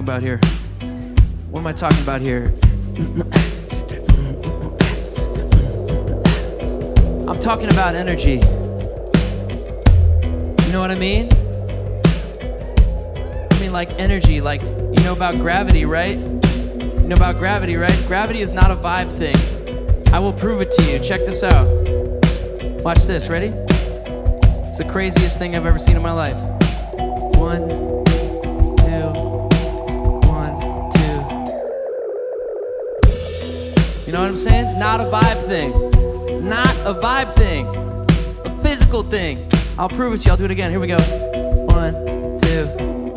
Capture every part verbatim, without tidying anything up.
about here? What am I talking about here? I'm talking about energy. You know what I mean? I mean like energy, like you know about gravity, right? You know about gravity, right? Gravity is not a vibe thing. I will prove it to you. Check this out. Watch this, ready? It's the craziest thing I've ever seen in my life. One, two, one, two. You know what I'm saying? Not a vibe thing. Not a vibe thing. A physical thing. I'll prove it to you. I'll do it again. Here we go. One, two.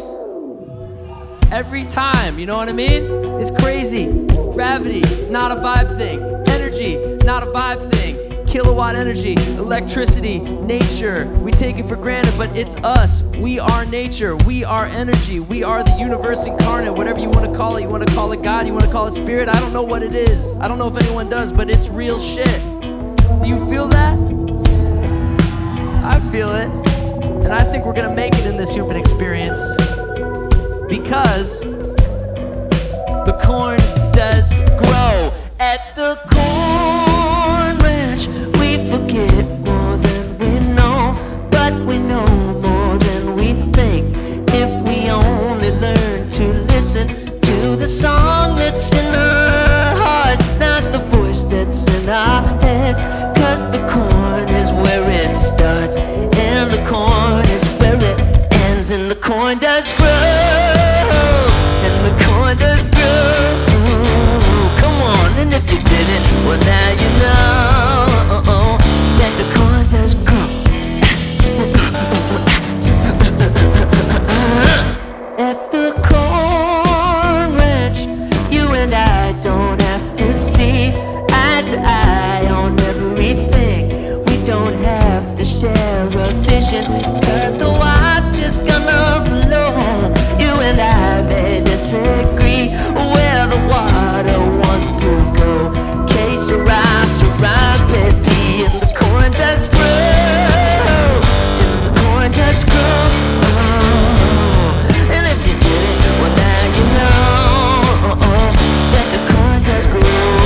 Every time, you know what I mean? It's crazy. Gravity, not a vibe thing. Energy, not a vibe thing. Kilowatt energy, electricity, nature. We take it for granted, but it's us. We are nature. We are energy. We are the universe incarnate. Whatever you want to call it. You want to call it God. You want to call it spirit. I don't know what it is. I don't know if anyone does, but it's real shit. Do you feel that? I feel it. And I think we're going to make it in this human experience. Because the corn does grow at the corn ranch. We forget more than we know, but we know more than we think. If we only learn to listen to the song that's in our hearts, not the voice that's in our heads. Cause the corn is where it starts, and the corn is where it ends, and the corn does grow. And the corn does grow. Come on, and if you didn't, well now you know that the corn does grow. At the corn ranch, you and I don't have to see eye to eye on everything. We don't have to share a vision, cause the water's gonna flow. You and I may disagree where the water wants to go. Que sera, sera, baby. And the corn does grow. And the corn does grow. And if you did it, well now you know that the corn does grow.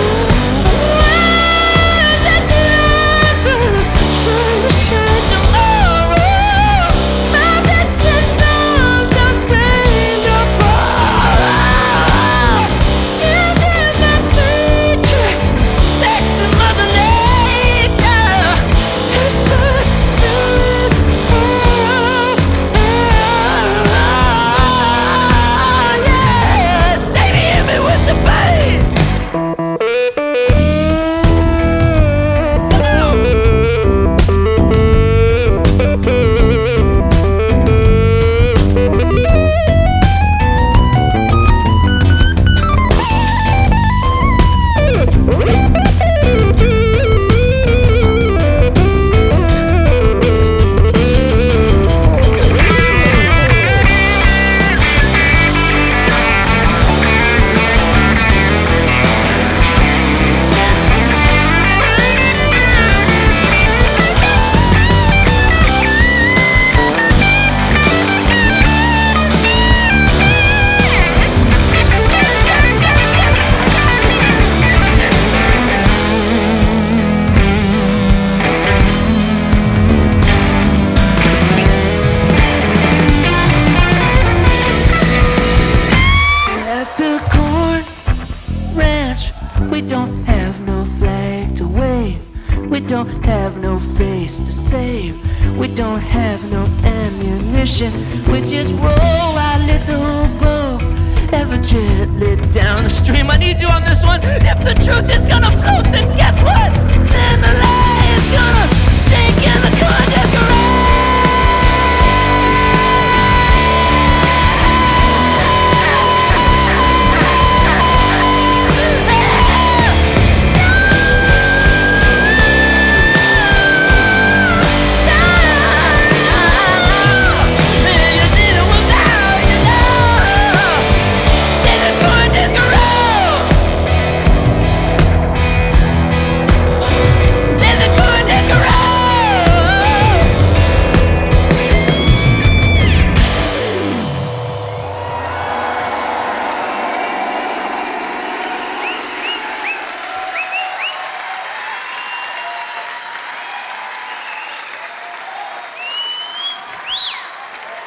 We don't have no flag to wave. We don't have no face to save. We don't have no ammunition. We just roll our little boat ever gently down the stream. I need you on this one. If the truth is gonna float, then guess what? Then the lie is gonna sink in the corn does grow.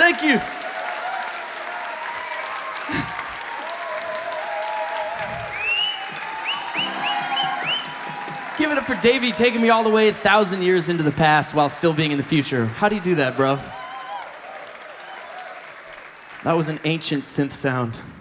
Thank you. Give it up for Davey taking me all the way a thousand years into the past while still being in the future. How do you do that, bro? That was an ancient synth sound.